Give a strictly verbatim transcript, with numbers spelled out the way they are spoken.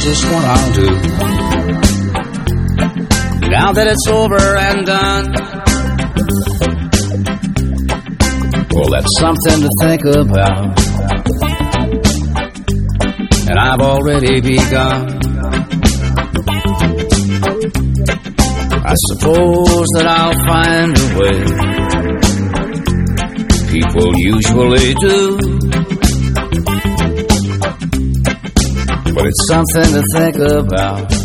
just what I'll do. Now that it's over and done, well, that's something to think about. And I've already begun. I suppose that I'll find a way. People usually do. But it's something to think about.